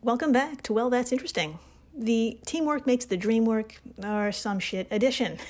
Welcome back to Well, That's Interesting. The Teamwork Makes the Dream Work, or some shit edition.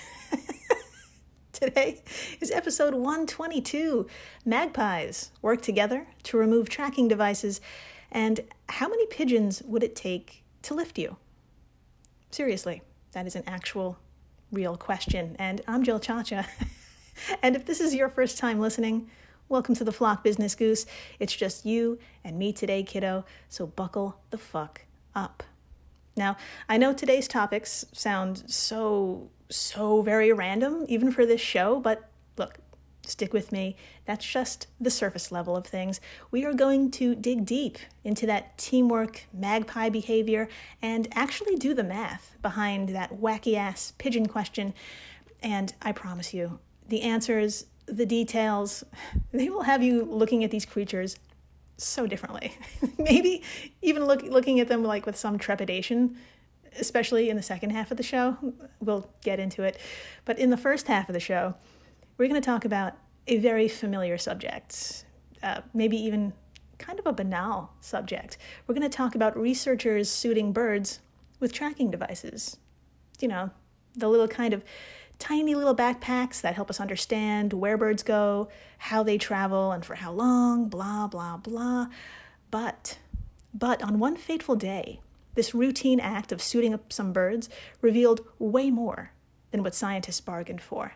Today is episode 122. Magpies work together to remove tracking devices, and how many pigeons would it take to lift you? Seriously, that is an actual, real question, and I'm Jill Chacha. And if this is your first time listening, welcome to the flock, Business Goose. It's just you and me today, kiddo, so buckle the fuck up. Now, I know today's topics sound so very random, even for this show, but look, stick with me. That's just the surface level of things. We are going to dig deep into that teamwork, magpie behavior, and actually do the math behind that wacky-ass pigeon question. And I promise you, the answers, the details, they will have you looking at these creatures so differently. Maybe even looking at them like with some trepidation, especially in the second half of the show. We'll get into it. But in the first half of the show, we're going to talk about a very familiar subject, maybe even kind of a banal subject. We're going to talk about researchers suiting birds with tracking devices. You know, the little kind of tiny little backpacks that help us understand where birds go, how they travel, and for how long, blah, blah, blah. But on one fateful day, this routine act of suiting up some birds revealed way more than what scientists bargained for.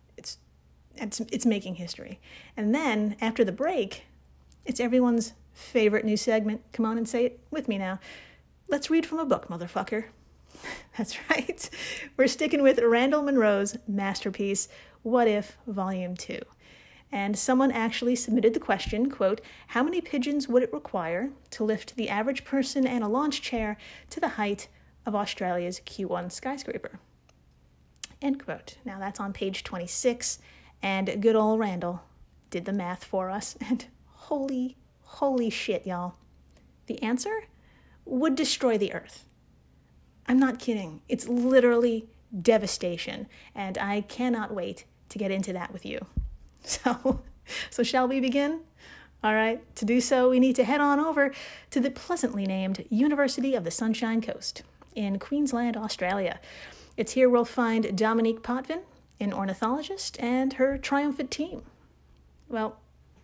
It's making history. And then, after the break, it's everyone's favorite new segment. Come on and say it with me now. Let's read from a book, motherfucker. That's right. We're sticking with Randall Munroe's masterpiece, What If, Volume 2. And someone actually submitted the question, quote, how many pigeons would it require to lift the average person and a launch chair to the height of Australia's Q1 skyscraper? End quote. Now that's on page 26, and good old Randall did the math for us, and holy shit, y'all. The answer would destroy the Earth. I'm not kidding. It's literally devastation, and I cannot wait to get into that with you. So shall we begin? All right, to do so, we need to head on over to the pleasantly named University of the Sunshine Coast in Queensland, Australia. It's here we'll find Dominique Potvin, an ornithologist, and her triumphant team. Well,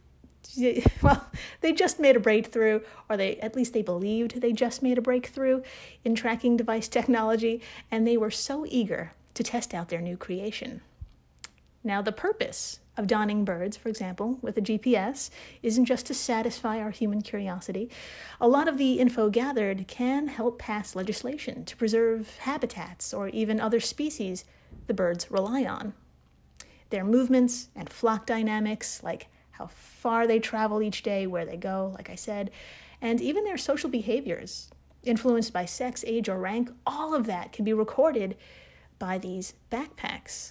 they just made a breakthrough, or at least they believed they just made a breakthrough in tracking device technology, and they were so eager to test out their new creation. Now, the purpose of donning birds, for example, with a GPS, isn't just to satisfy our human curiosity. A lot of the info gathered can help pass legislation to preserve habitats or even other species the birds rely on. Their movements and flock dynamics, like how far they travel each day, where they go, like I said, and even their social behaviors, influenced by sex, age, or rank, all of that can be recorded by these backpacks.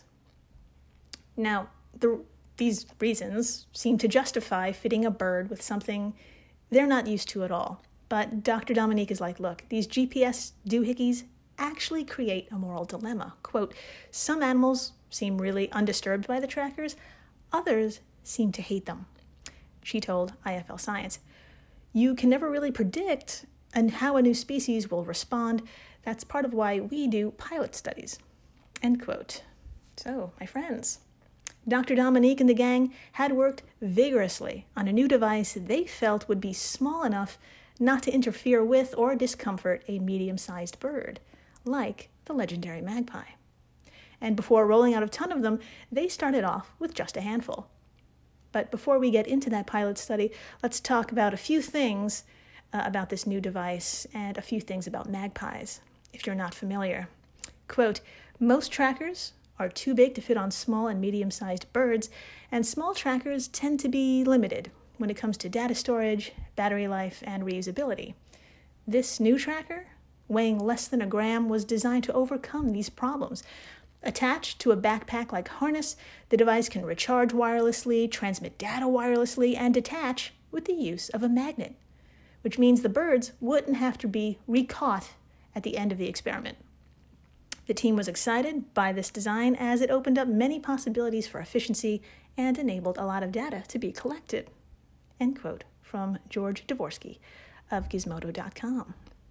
Now, these reasons seem to justify fitting a bird with something they're not used to at all. But Dr. Dominique is like, look, these GPS doohickeys actually create a moral dilemma. Quote, some animals seem really undisturbed by the trackers, others seem to hate them. She told IFL Science, you can never really predict how a new species will respond. That's part of why we do pilot studies. End quote. So, my friends, Dr. Dominique and the gang had worked vigorously on a new device they felt would be small enough not to interfere with or discomfort a medium-sized bird, like the legendary magpie. And before rolling out a ton of them, they started off with just a handful. But before we get into that pilot study, let's talk about a few things about this new device and a few things about magpies, if you're not familiar. Quote, most trackers are too big to fit on small and medium-sized birds, and small trackers tend to be limited when it comes to data storage, battery life, and reusability. This new tracker, weighing less than a gram, was designed to overcome these problems. Attached to a backpack-like harness, the device can recharge wirelessly, transmit data wirelessly, and detach with the use of a magnet, which means the birds wouldn't have to be recaught at the end of the experiment. The team was excited by this design as it opened up many possibilities for efficiency and enabled a lot of data to be collected. End quote from George Dvorsky of Gizmodo.com.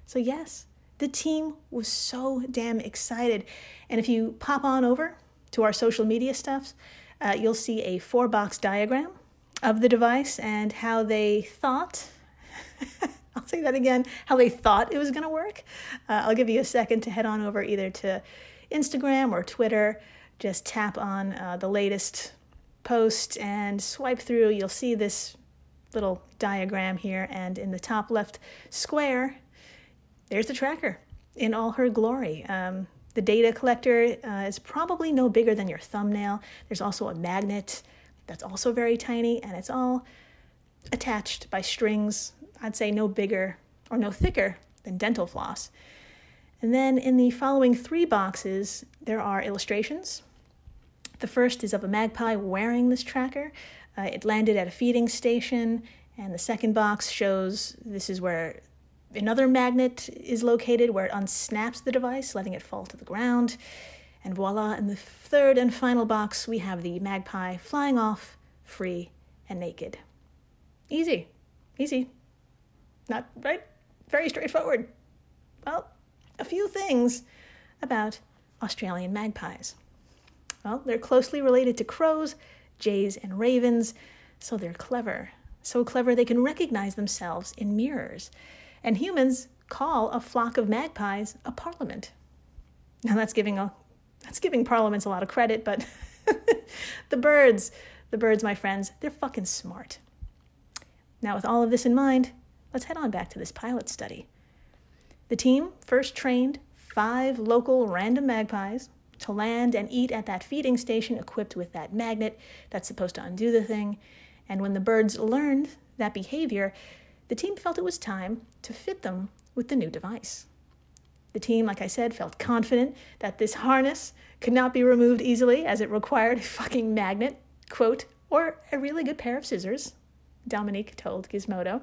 So yes, the team was so damn excited. And if you pop on over to our social media stuff, you'll see a 4-box diagram of the device and how they thought, I'll say that again, how they thought it was going to work. I'll give you a second to head on over either to Instagram or Twitter. Just tap on the latest post and swipe through. You'll see this little diagram here, and in the top left square, there's the tracker in all her glory. The data collector is probably no bigger than your thumbnail. There's also a magnet that's also very tiny, and it's all attached by strings, I'd say no bigger or no thicker than dental floss. And then in the following 3 boxes, there are illustrations. The first is of a magpie wearing this tracker. It landed at a feeding station, and the second box shows this is where another magnet is located, where it unsnaps the device, letting it fall to the ground. And voila, in the third and final box, we have the magpie flying off, free and naked. Easy. Not right? Very straightforward. Well, a few things about Australian magpies. Well, they're closely related to crows, jays, and ravens, so they're clever. So clever they can recognize themselves in mirrors. And humans call a flock of magpies a parliament. Now that's giving parliaments a lot of credit, but the birds, my friends, they're fucking smart. Now with all of this in mind, let's head on back to this pilot study. The team first trained 5 local random magpies to land and eat at that feeding station equipped with that magnet that's supposed to undo the thing. And when the birds learned that behavior, the team felt it was time to fit them with the new device. The team, like I said, felt confident that this harness could not be removed easily as it required a fucking magnet, quote, or a really good pair of scissors, Dominique told Gizmodo.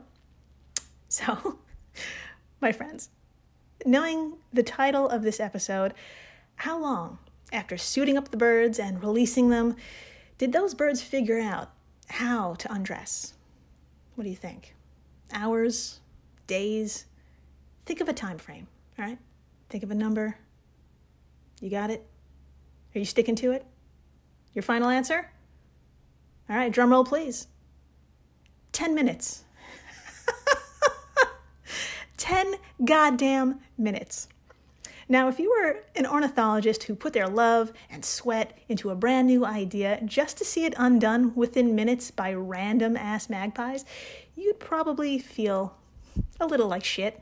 So, my friends, knowing the title of this episode, how long, after suiting up the birds and releasing them, did those birds figure out how to undress? What do you think? Hours? Days? Think of a time frame, all right? Think of a number. You got it? Are you sticking to it? Your final answer? All right, drum roll, please. 10 minutes. 10 goddamn minutes. Now, if you were an ornithologist who put their love and sweat into a brand new idea just to see it undone within minutes by random ass magpies, you'd probably feel a little like shit.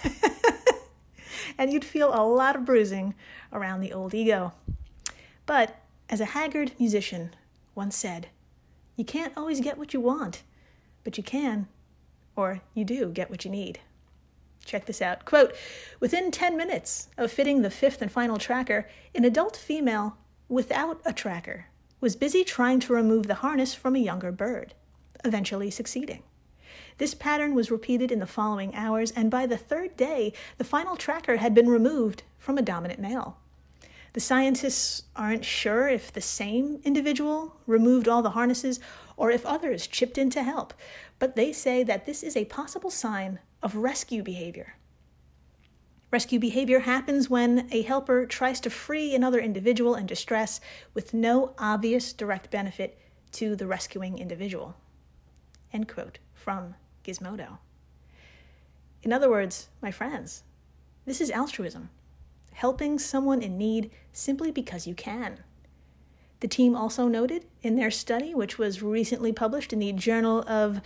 And you'd feel a lot of bruising around the old ego. But as a haggard musician once said, you can't always get what you want, but you can, or you do, get what you need. Check this out. Quote, within 10 minutes of fitting the 5th and final tracker, an adult female without a tracker was busy trying to remove the harness from a younger bird, eventually succeeding. This pattern was repeated in the following hours, and by the 3rd day, the final tracker had been removed from a dominant male. The scientists aren't sure if the same individual removed all the harnesses or if others chipped in to help, but they say that this is a possible sign of rescue behavior. Rescue behavior happens when a helper tries to free another individual in distress with no obvious direct benefit to the rescuing individual. End quote from Gizmodo. In other words, my friends, this is altruism. Helping someone in need simply because you can. The team also noted in their study, which was recently published in the Journal of,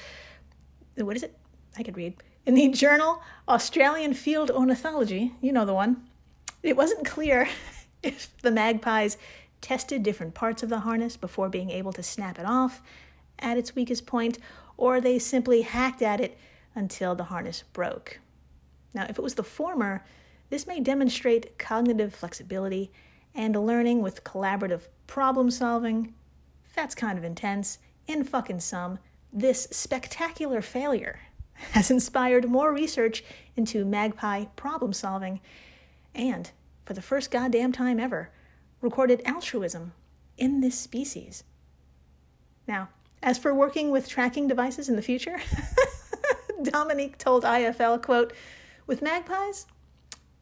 in the Journal Australian Field Ornithology, you know the one, it wasn't clear if the magpies tested different parts of the harness before being able to snap it off at its weakest point, or they simply hacked at it until the harness broke. Now, if it was the former, this may demonstrate cognitive flexibility and learning with collaborative problem solving. That's kind of intense. In fucking sum, this spectacular failure has inspired more research into magpie problem solving and, for the first goddamn time ever, recorded altruism in this species. Now, as for working with tracking devices in the future, Dominique told IFL, quote, with magpies,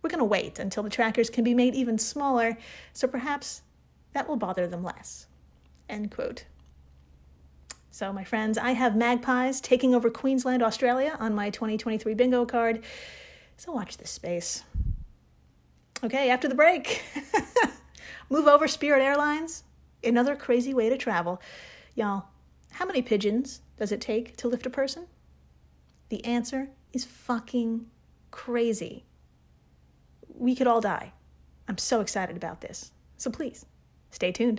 We're going to wait until the trackers can be made even smaller, so perhaps that will bother them less. End quote. So, my friends, I have magpies taking over Queensland, Australia on my 2023 bingo card, so watch this space. Okay, after the break, move over Spirit Airlines, another crazy way to travel. Y'all, how many pigeons does it take to lift a person? The answer is fucking crazy. We could all die. I'm so excited about this. So please, stay tuned.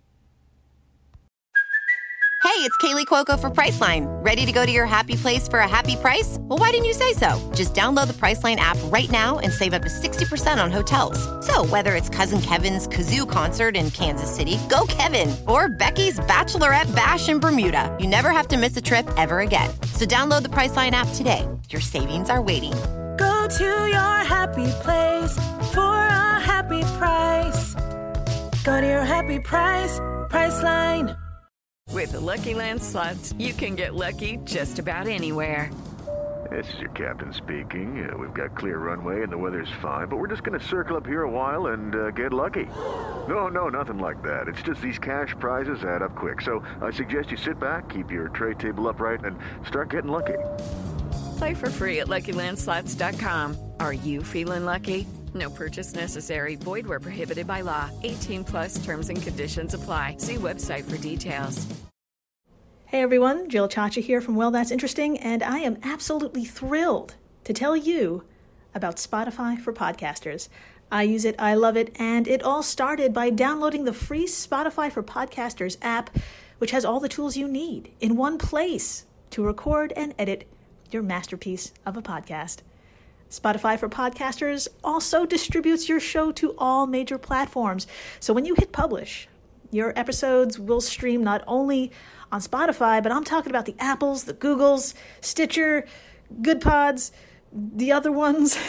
Hey, it's Kaylee Cuoco for Priceline. Ready to go to your happy place for a happy price? Well, why didn't you say so? Just download the Priceline app right now and save up to 60% on hotels. So whether it's Cousin Kevin's Kazoo Concert in Kansas City, go Kevin, or Becky's Bachelorette Bash in Bermuda, you never have to miss a trip ever again. So download the Priceline app today. Your savings are waiting. Go to your happy place for a happy price. Go to your happy price, Priceline. With the Lucky Land Slots, you can get lucky just about anywhere. This is your captain speaking. We've got clear runway and the weather's fine, but we're just going to circle up here a while and get lucky. No, nothing like that. It's just these cash prizes add up quick. So I suggest you sit back, keep your tray table upright, and start getting lucky. Play for free at LuckyLandSlots.com. Are you feeling lucky? No purchase necessary. Void where prohibited by law. 18+ terms and conditions apply. See website for details. Hey everyone, Jill Chacha here from Well That's Interesting, and I am absolutely thrilled to tell you about Spotify for podcasters. I use it, I love it, and it all started by downloading the free Spotify for Podcasters app, which has all the tools you need in one place to record and edit your masterpiece of a podcast. Spotify for Podcasters also distributes your show to all major platforms. So when you hit publish, your episodes will stream not only on Spotify, but I'm talking about the Apples, the Googles, Stitcher, Good Pods, the other ones.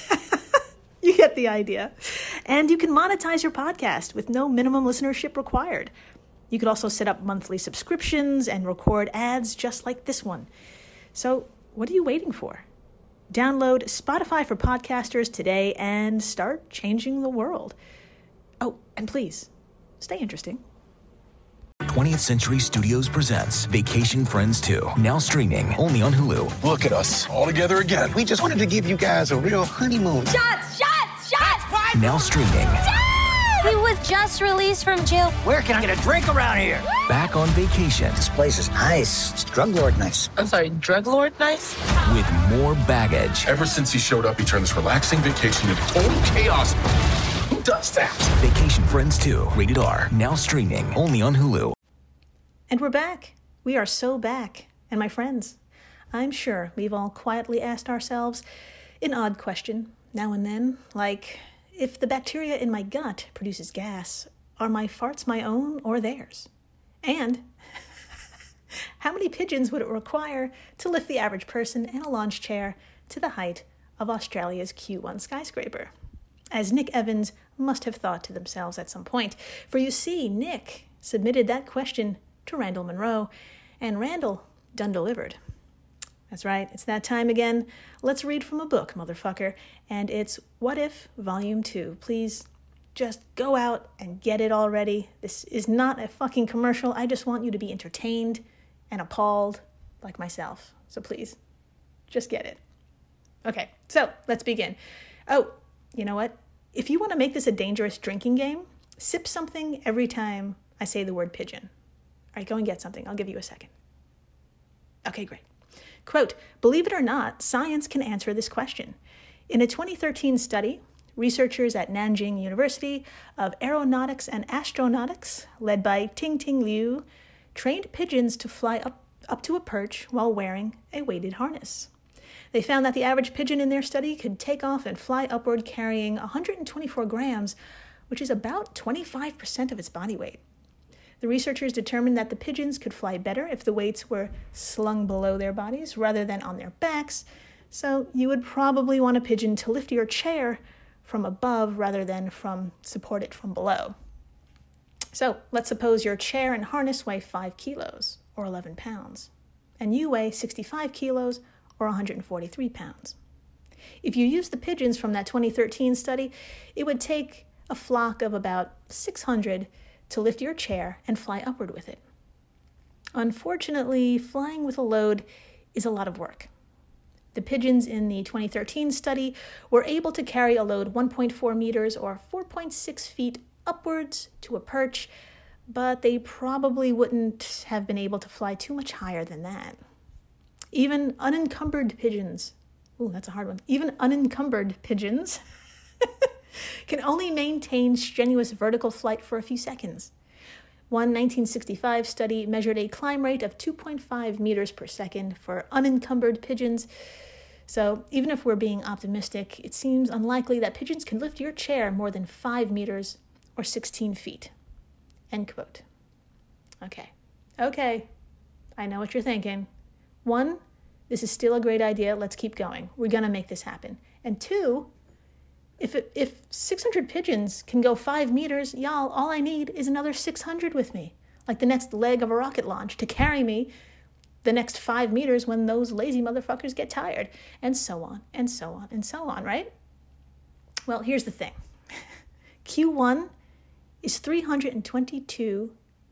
You get the idea. And you can monetize your podcast with no minimum listenership required. You could also set up monthly subscriptions and record ads just like this one. So what are you waiting for? Download Spotify for Podcasters today and start changing the world. Oh, and please, stay interesting. 20th Century Studios presents Vacation Friends 2, now streaming only on Hulu. Look at us, all together again. We just wanted to give you guys a real honeymoon. Shots! Now streaming. He was just released from jail. Where can I get a drink around here? Back on vacation. This place is nice. It's drug lord nice. I'm sorry, drug lord nice? With more baggage. Ever since he showed up, he turned this relaxing vacation into total chaos. Who does that? Vacation Friends 2, rated R, now streaming only on Hulu. And we're back. We are so back. And my friends, I'm sure we've all quietly asked ourselves an odd question now and then, like, if the bacteria in my gut produces gas, are my farts my own or theirs? And how many pigeons would it require to lift the average person in a launch chair to the height of Australia's Q1 skyscraper? As Nick Evans must have thought to themselves at some point. For you see, Nick submitted that question to Randall Munroe, and Randall done delivered. That's right, it's that time again. Let's read from a book, motherfucker. And it's What If Volume 2. Please just go out and get it already. This is not a fucking commercial. I just want you to be entertained and appalled like myself. So please, just get it. Okay, so let's begin. Oh, you know what? If you want to make this a dangerous drinking game, sip something every time I say the word pigeon. All right, go and get something. I'll give you a second. Okay, great. Quote, believe it or not, science can answer this question. In a 2013 study, researchers at Nanjing University of Aeronautics and Astronautics, led by Ting-Ting Liu, trained pigeons to fly up to a perch while wearing a weighted harness. They found that the average pigeon in their study could take off and fly upward carrying 124 grams, which is about 25% of its body weight. The researchers determined that the pigeons could fly better if the weights were slung below their bodies rather than on their backs, so you would probably want a pigeon to lift your chair from above rather than support it from below. So let's suppose your chair and harness weigh 5 kilos, or 11 pounds, and you weigh 65 kilos, or 143 pounds. If you use the pigeons from that 2013 study, it would take a flock of about 600 to lift your chair and fly upward with it. Unfortunately, flying with a load is a lot of work. The pigeons in the 2013 study were able to carry a load 1.4 meters or 4.6 feet upwards to a perch, but they probably wouldn't have been able to fly too much higher than that. Even unencumbered pigeons, that's a hard one, even unencumbered pigeons can only maintain strenuous vertical flight for a few seconds. One 1965 study measured a climb rate of 2.5 meters per second for unencumbered pigeons. So even if we're being optimistic, it seems unlikely that pigeons can lift your chair more than 5 meters or 16 feet. End quote. Okay, I know what you're thinking. 1, this is still a great idea. Let's keep going. We're going to make this happen. And 2, if 600 pigeons can go 5 meters, y'all, all I need is another 600 with me, like the next leg of a rocket launch, to carry me the next 5 meters when those lazy motherfuckers get tired, and so on, and so on, and so on, right? Well, here's the thing. Q1 is 322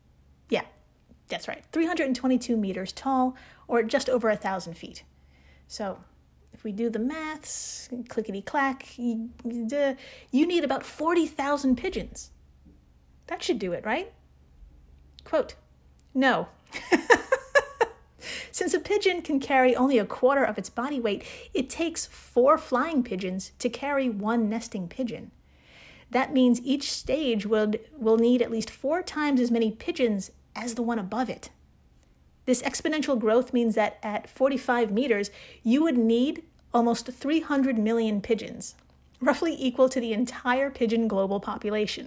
meters tall, or just over 1,000 feet. So if we do the maths, clickety-clack, you need about 40,000 pigeons. That should do it, right? Quote, no. Since a pigeon can carry only a quarter of its body weight, it takes 4 flying pigeons to carry 1 nesting pigeon. That means each stage will need at least 4 times as many pigeons as the one above it. This exponential growth means that at 45 meters, you would need almost 300 million pigeons, roughly equal to the entire pigeon global population.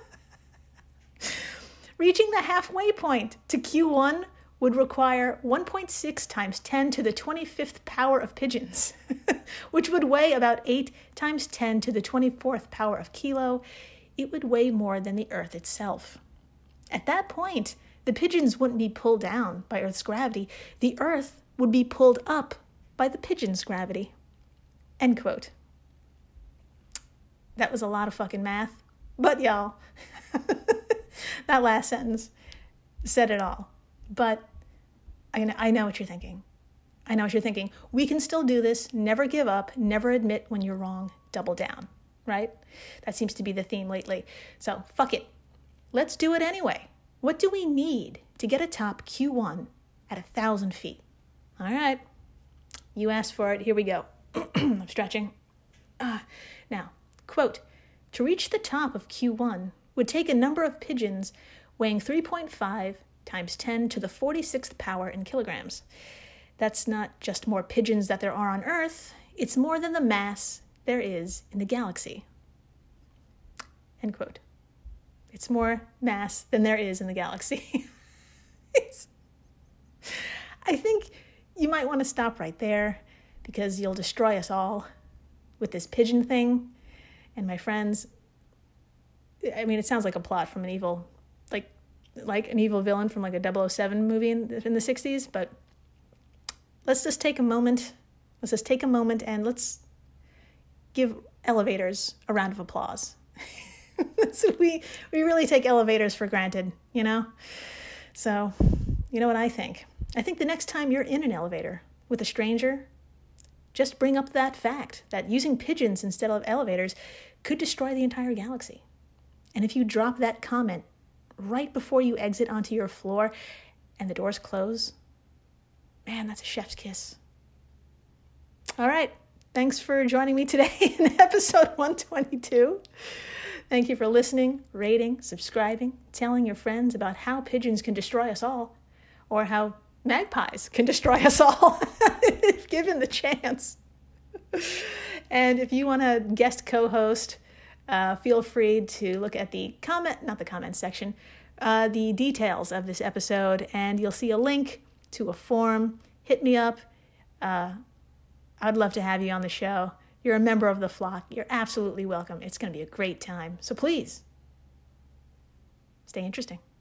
Reaching the halfway point to Q1 would require 1.6 times 10 to the 25th power of pigeons, which would weigh about 8 times 10 to the 24th power of kilo. It would weigh more than the Earth itself. At that point, the pigeons wouldn't be pulled down by Earth's gravity. The Earth would be pulled up by the pigeon's gravity. End quote. That was a lot of fucking math. But y'all, that last sentence said it all. But I know what you're thinking. I know what you're thinking. We can still do this. Never give up. Never admit when you're wrong. Double down. Right? That seems to be the theme lately. So fuck it. Let's do it anyway. What do we need to get atop Q1 at 1,000 feet? All right. You asked for it. Here we go. I'm stretching. Now, quote, to reach the top of Q1 would take a number of pigeons weighing 3.5 times 10 to the 46th power in kilograms. That's not just more pigeons that there are on Earth. It's more than the mass there is in the galaxy. End quote. It's more mass than there is in the galaxy. I think you might want to stop right there because you'll destroy us all with this pigeon thing. And my friends, I mean, it sounds like a plot from an evil, like an evil villain from like a 007 movie in the 60s. But let's just take a moment. Let's just take a moment and let's give elevators a round of applause. We really take elevators for granted, you know? So, you know what I think? I think the next time you're in an elevator with a stranger, just bring up that fact that using pigeons instead of elevators could destroy the entire galaxy. And if you drop that comment right before you exit onto your floor and the doors close, man, that's a chef's kiss. All right. Thanks for joining me today in episode 122. Thank you for listening, rating, subscribing, telling your friends about how pigeons can destroy us all, or how magpies can destroy us all, if given the chance. And if you want to guest co-host, feel free to look at the the details of this episode, and you'll see a link to a form. Hit me up. I'd love to have you on the show. You're a member of the flock. You're absolutely welcome. It's going to be a great time. So please, stay interesting.